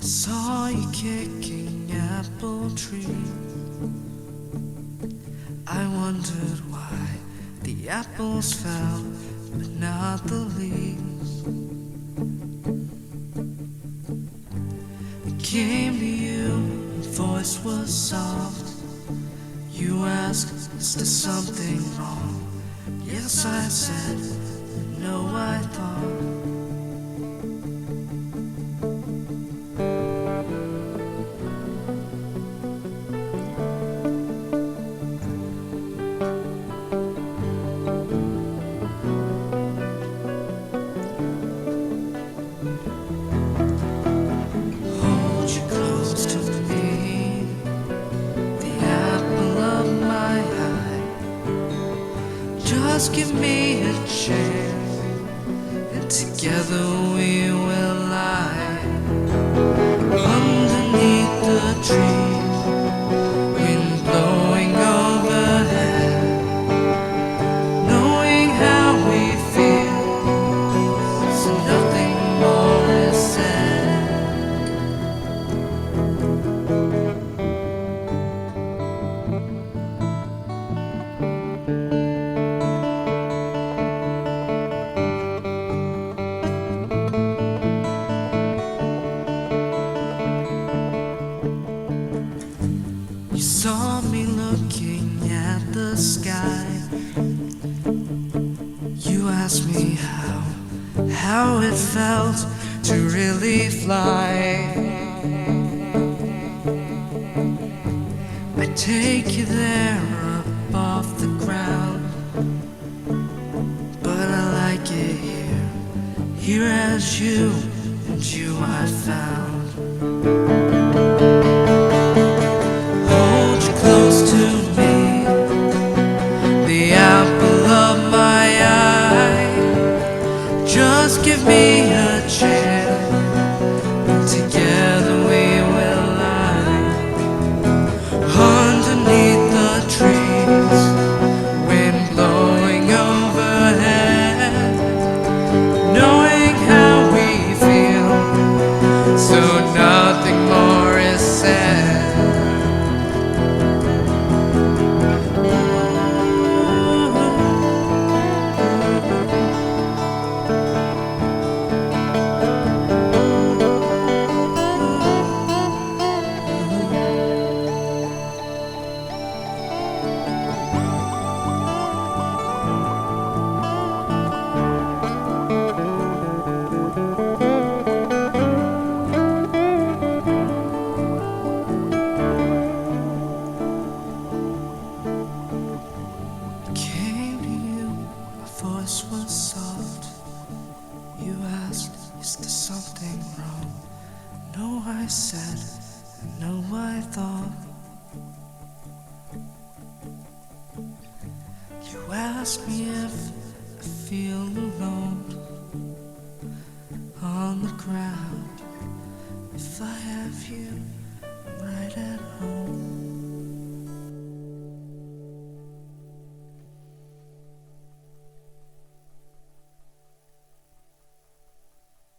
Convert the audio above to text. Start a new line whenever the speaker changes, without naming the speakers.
Saw you kicking apple tree. I wondered why the apples fell, but not the leaves. I came to you, your voice was soft. You asked, is there something wrong? Yes, I said, no, I thought. Just give me a chance, and together we will lie underneath the trees, wind blowing overhead, knowing how we feel, so nothing more is said. You saw me looking at the sky. You asked me how it felt to really fly. I take you there up off the ground, but I like it here as you and you I found. Close to me, the apple of my eye. Just give me a chance, and together we will lie underneath the trees, wind blowing overhead, knowing how we feel, so nothing more is said. Voice was soft. You asked, is there something wrong? No, I said, no, I thought. You asked me if I feel alone on the ground. If I have you, I'm right at home.